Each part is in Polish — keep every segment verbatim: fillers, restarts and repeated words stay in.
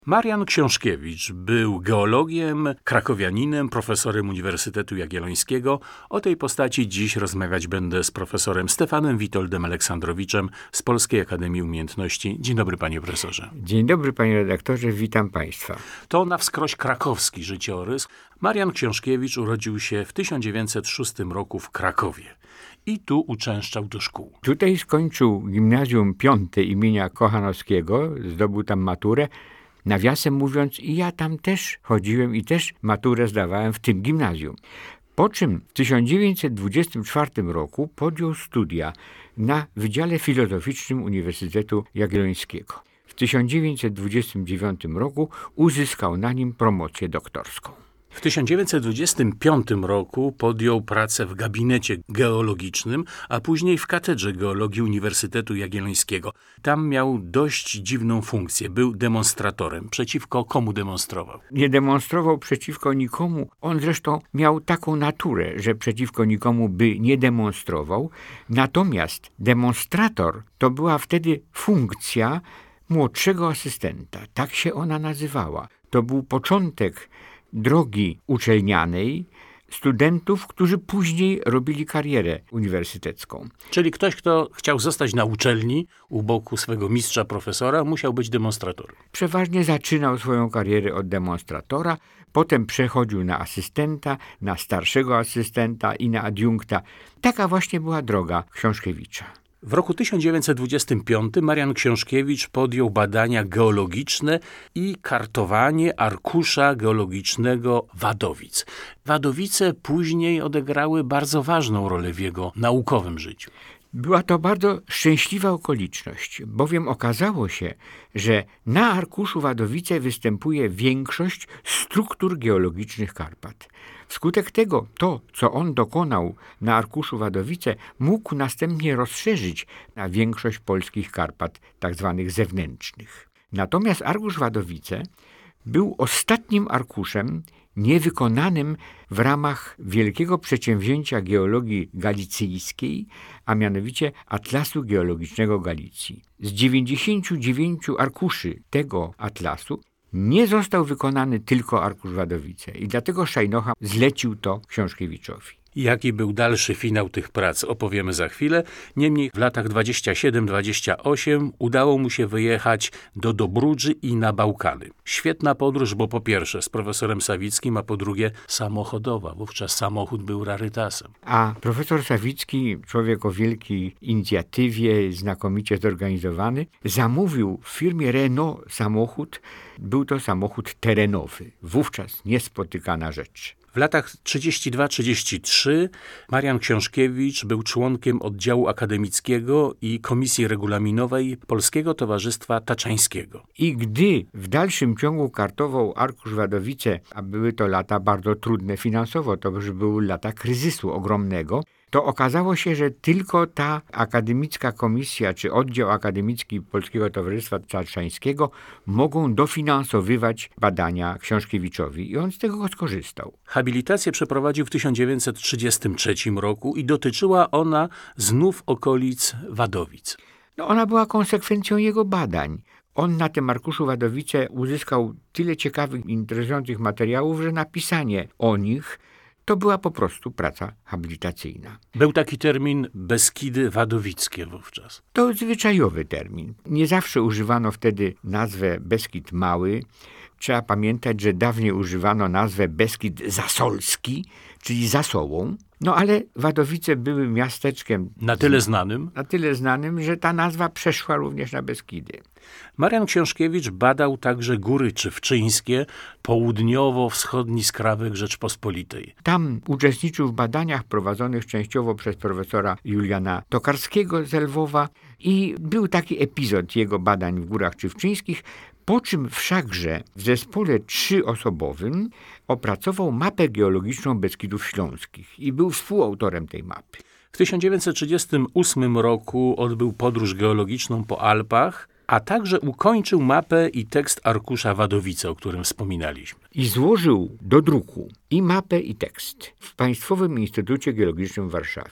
Marian Książkiewicz był geologiem, krakowianinem, profesorem Uniwersytetu Jagiellońskiego. O tej postaci dziś rozmawiać będę z profesorem Stefanem Witoldem Aleksandrowiczem z Polskiej Akademii Umiejętności. Dzień dobry, panie profesorze. Dzień dobry, panie redaktorze, witam państwa. To na wskroś krakowski życiorys. Marian Książkiewicz urodził się w tysiąc dziewięćset szóstym roku w Krakowie. I tu uczęszczał do szkół. Tutaj skończył gimnazjum piąte imienia Kochanowskiego, zdobył tam maturę. Nawiasem mówiąc, i ja tam też chodziłem i też maturę zdawałem w tym gimnazjum. Po czym w tysiąc dziewięćset dwudziestym czwartym roku podjął studia na Wydziale Filozoficznym Uniwersytetu Jagiellońskiego. W tysiąc dziewięćset dwudziestym dziewiątym roku uzyskał na nim promocję doktorską. W tysiąc dziewięćset dwudziestym piątym roku podjął pracę w gabinecie geologicznym, a później w Katedrze Geologii Uniwersytetu Jagiellońskiego. Tam miał dość dziwną funkcję. Był demonstratorem. Przeciwko komu demonstrował? Nie demonstrował przeciwko nikomu. On zresztą miał taką naturę, że przeciwko nikomu by nie demonstrował. Natomiast demonstrator to była wtedy funkcja młodszego asystenta. Tak się ona nazywała. To był początek drogi uczelnianej studentów, którzy później robili karierę uniwersytecką. Czyli ktoś, kto chciał zostać na uczelni u boku swego mistrza profesora, musiał być demonstratorem. Przeważnie zaczynał swoją karierę od demonstratora, potem przechodził na asystenta, na starszego asystenta i na adiunkta. Taka właśnie była droga Książkiewicza. W roku tysiąc dziewięćset dwudziestym piątym Marian Książkiewicz podjął badania geologiczne i kartowanie arkusza geologicznego Wadowic. Wadowice później odegrały bardzo ważną rolę w jego naukowym życiu. Była to bardzo szczęśliwa okoliczność, bowiem okazało się, że na arkuszu Wadowice występuje większość struktur geologicznych Karpat. Wskutek tego to, co on dokonał na arkuszu Wadowice, mógł następnie rozszerzyć na większość polskich Karpat, tak zwanych zewnętrznych. Natomiast arkusz Wadowice był ostatnim arkuszem niewykonanym w ramach wielkiego przedsięwzięcia geologii galicyjskiej, a mianowicie Atlasu Geologicznego Galicji. Z dziewięćdziesięciu dziewięciu arkuszy tego atlasu nie został wykonany tylko arkusz Wadowice i dlatego Szajnocha zlecił to Książkiewiczowi. Jaki był dalszy finał tych prac, opowiemy za chwilę. Niemniej w latach dwudziestym siódmym dwudziestym ósmym udało mu się wyjechać do Dobrudży i na Bałkany. Świetna podróż, bo po pierwsze z profesorem Sawickim, a po drugie samochodowa. Wówczas samochód był rarytasem. A profesor Sawicki, człowiek o wielkiej inicjatywie, znakomicie zorganizowany, zamówił w firmie Renault samochód. Był to samochód terenowy. Wówczas niespotykana rzecz. W latach trzydziestym drugim trzydziestym trzecim Marian Książkiewicz był członkiem oddziału akademickiego i komisji regulaminowej Polskiego Towarzystwa Taczańskiego. I gdy w dalszym ciągu kartował arkusz Wadowice, a były to lata bardzo trudne finansowo, to już były lata kryzysu ogromnego, to okazało się, że tylko ta akademicka komisja czy oddział akademicki Polskiego Towarzystwa Taczańskiego mogą dofinansowywać badania Książkiewiczowi i on z tego skorzystał. Habilitację przeprowadził w tysiąc dziewięćset trzydziestym trzecim roku i dotyczyła ona znów okolic Wadowic. No ona była konsekwencją jego badań. On na tym arkuszu Wadowice uzyskał tyle ciekawych, interesujących materiałów, że napisanie o nich to była po prostu praca habilitacyjna. Był taki termin Beskidy Wadowickie wówczas. To zwyczajowy termin. Nie zawsze używano wtedy nazwę Beskid Mały. Trzeba pamiętać, że dawniej używano nazwę Beskid Zasolski, czyli Zasołą. No ale Wadowice były miasteczkiem na tyle znanym, na tyle znanym, że ta nazwa przeszła również na Beskidy. Marian Książkiewicz badał także góry czywczyńskie, południowo-wschodni skrawek Rzeczpospolitej. Tam uczestniczył w badaniach prowadzonych częściowo przez profesora Juliana Tokarskiego z Lwowa i był taki epizod jego badań w górach czywczyńskich, po czym wszakże w zespole trzyosobowym opracował mapę geologiczną Beskidów Śląskich i był współautorem tej mapy. W tysiąc dziewięćset trzydziestym ósmym roku odbył podróż geologiczną po Alpach, a także ukończył mapę i tekst arkusza Wadowice, o którym wspominaliśmy. I złożył do druku i mapę, i tekst w Państwowym Instytucie Geologicznym w Warszawie.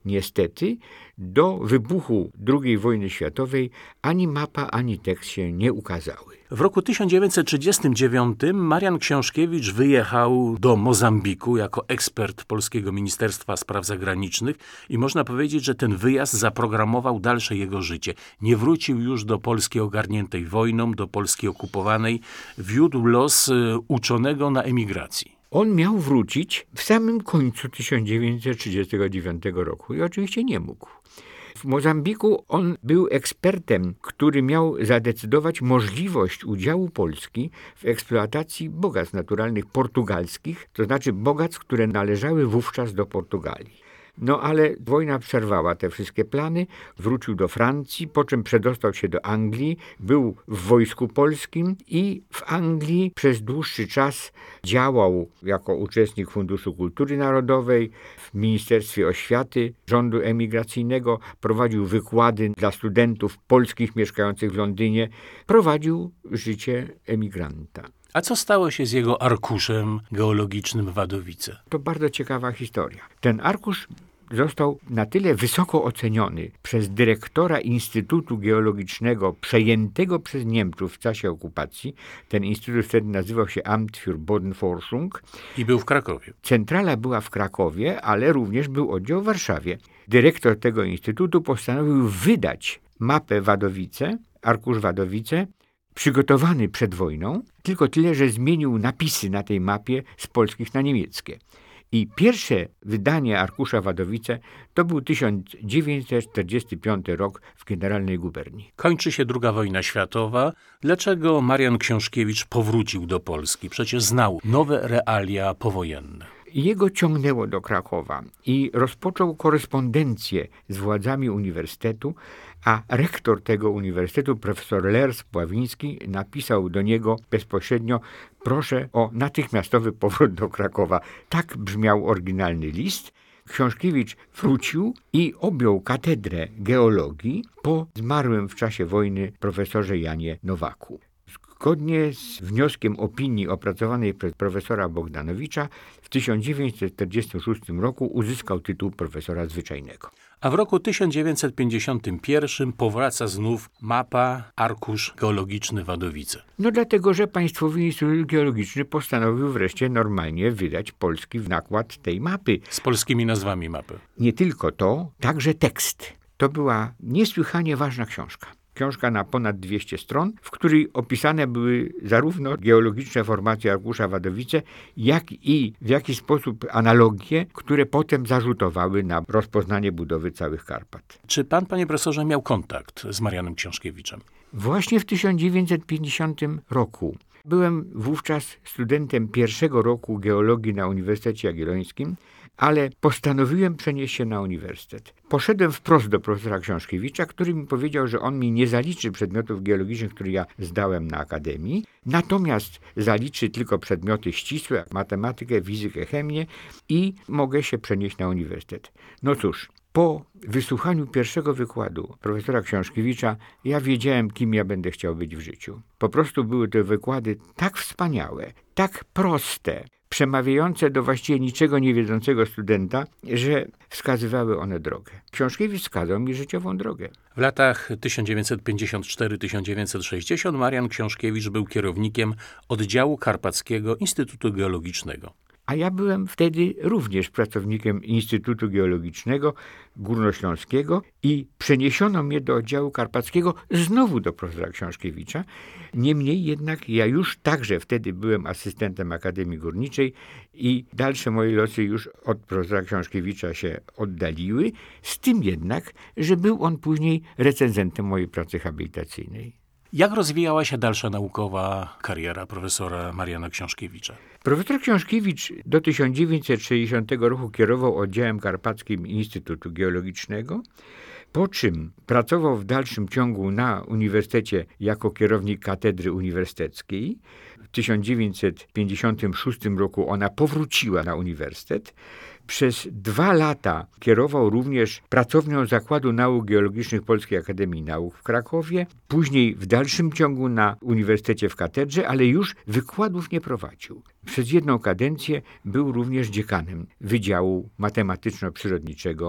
niestety do wybuchu drugiej wojny światowej ani mapa, ani tekst się nie ukazały. W roku tysiąc dziewięćset trzydziestym dziewiątym Marian Książkiewicz wyjechał do Mozambiku jako ekspert Polskiego Ministerstwa Spraw Zagranicznych i można powiedzieć, że ten wyjazd zaprogramował dalsze jego życie. Nie wrócił już do Polski ogarniętej wojną, do Polski okupowanej. Wiódł los uczonego na emigracji. On miał wrócić w samym końcu tysiąc dziewięćset trzydziestego dziewiątego roku i oczywiście nie mógł. W Mozambiku on był ekspertem, który miał zadecydować możliwość udziału Polski w eksploatacji bogactw naturalnych portugalskich, to znaczy bogactw, które należały wówczas do Portugalii. No ale wojna przerwała te wszystkie plany, wrócił do Francji, po czym przedostał się do Anglii, był w Wojsku Polskim i w Anglii przez dłuższy czas działał jako uczestnik Funduszu Kultury Narodowej, w Ministerstwie Oświaty rządu emigracyjnego, prowadził wykłady dla studentów polskich mieszkających w Londynie, prowadził życie emigranta. A co stało się z jego arkuszem geologicznym w Wadowice? To bardzo ciekawa historia. Ten arkusz został na tyle wysoko oceniony przez dyrektora Instytutu Geologicznego przejętego przez Niemców w czasie okupacji. Ten instytut wtedy nazywał się Amt für Bodenforschung. I był w Krakowie. Centrala była w Krakowie, ale również był oddział w Warszawie. Dyrektor tego instytutu postanowił wydać mapę Wadowice, arkusz Wadowice, przygotowany przed wojną, tylko tyle, że zmienił napisy na tej mapie z polskich na niemieckie. I pierwsze wydanie arkusza Wadowice to był tysiąc dziewięćset czterdziesty piąty rok w Generalnej Guberni. Kończy się druga wojna światowa. Dlaczego Marian Książkiewicz powrócił do Polski? Przecież znał nowe realia powojenne. Jego ciągnęło do Krakowa i rozpoczął korespondencję z władzami uniwersytetu, a rektor tego uniwersytetu, profesor Lers Pławiński, napisał do niego bezpośrednio: proszę o natychmiastowy powrót do Krakowa. Tak brzmiał oryginalny list. Książkiewicz wrócił i objął katedrę geologii po zmarłym w czasie wojny profesorze Janie Nowaku. Zgodnie z wnioskiem opinii opracowanej przez profesora Bogdanowicza w tysiąc dziewięćset czterdziestym szóstym roku uzyskał tytuł profesora zwyczajnego. A w roku tysiąc dziewięćset pięćdziesiątym pierwszym powraca znów mapa, arkusz geologiczny Wadowice. No dlatego, że Państwowy Instytut Geologiczny postanowił wreszcie normalnie wydać polski nakład tej mapy. Z polskimi nazwami mapy. Nie tylko to, także tekst. To była niesłychanie ważna książka. Książka na ponad dwieście stron, w której opisane były zarówno geologiczne formacje arkusza Wadowice, jak i w jakiś sposób analogie, które potem zarzutowały na rozpoznanie budowy całych Karpat. Czy pan, panie profesorze, miał kontakt z Marianem Książkiewiczem? Właśnie w tysiąc dziewięćset pięćdziesiątym roku. Byłem wówczas studentem pierwszego roku geologii na Uniwersytecie Jagiellońskim, ale postanowiłem przenieść się na uniwersytet. Poszedłem wprost do profesora Książkiewicza, który mi powiedział, że on mi nie zaliczy przedmiotów geologicznych, które ja zdałem na akademii, natomiast zaliczy tylko przedmioty ścisłe, matematykę, fizykę, chemię i mogę się przenieść na uniwersytet. No cóż, po wysłuchaniu pierwszego wykładu profesora Książkiewicza ja wiedziałem, kim ja będę chciał być w życiu. Po prostu były te wykłady tak wspaniałe, tak proste, przemawiające do właściwie niczego niewiedzącego studenta, że wskazywały one drogę. Książkiewicz wskazał mi życiową drogę. W latach tysiąc dziewięćset pięćdziesiątym czwartym do tysiąc dziewięćset sześćdziesiątego Marian Książkiewicz był kierownikiem oddziału Karpackiego Instytutu Geologicznego. A ja byłem wtedy również pracownikiem Instytutu Geologicznego Górnośląskiego i przeniesiono mnie do oddziału karpackiego, znowu do profesora Książkiewicza. Niemniej jednak ja już także wtedy byłem asystentem Akademii Górniczej i dalsze moje losy już od profesora Książkiewicza się oddaliły, z tym jednak, że był on później recenzentem mojej pracy habilitacyjnej. Jak rozwijała się dalsza naukowa kariera profesora Mariana Książkiewicza? Profesor Książkiewicz do tysiąc dziewięćset sześćdziesiątego roku kierował oddziałem karpackim Instytutu Geologicznego, po czym pracował w dalszym ciągu na uniwersytecie jako kierownik katedry uniwersyteckiej. W tysiąc dziewięćset pięćdziesiątym szóstym roku ona powróciła na uniwersytet. Przez dwa lata kierował również pracownią Zakładu Nauk Geologicznych Polskiej Akademii Nauk w Krakowie, później w dalszym ciągu na uniwersytecie w katedrze, ale już wykładów nie prowadził. Przez jedną kadencję był również dziekanem Wydziału Matematyczno-Przyrodniczego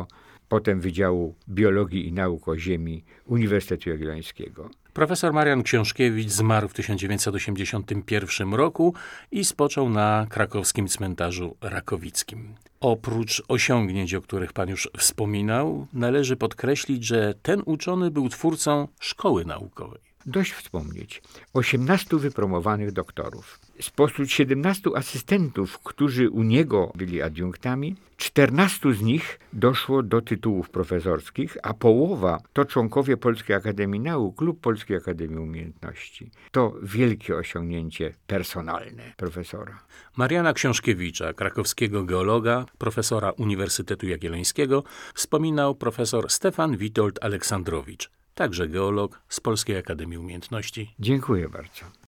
potem Wydziału Biologii i Nauk o Ziemi Uniwersytetu Jagiellońskiego. Profesor Marian Książkiewicz zmarł w tysiąc dziewięćset osiemdziesiątym pierwszym roku i spoczął na krakowskim cmentarzu rakowickim. Oprócz osiągnięć, o których pan już wspominał, należy podkreślić, że ten uczony był twórcą szkoły naukowej. Dość wspomnieć osiemnastu wypromowanych doktorów. Spośród siedemnastu asystentów, którzy u niego byli adiunktami, czternastu z nich doszło do tytułów profesorskich, a połowa to członkowie Polskiej Akademii Nauk lub Polskiej Akademii Umiejętności. To wielkie osiągnięcie personalne profesora. Mariana Książkiewicza, krakowskiego geologa, profesora Uniwersytetu Jagiellońskiego, wspominał profesor Stefan Witold Aleksandrowicz, także geolog z Polskiej Akademii Umiejętności. Dziękuję bardzo.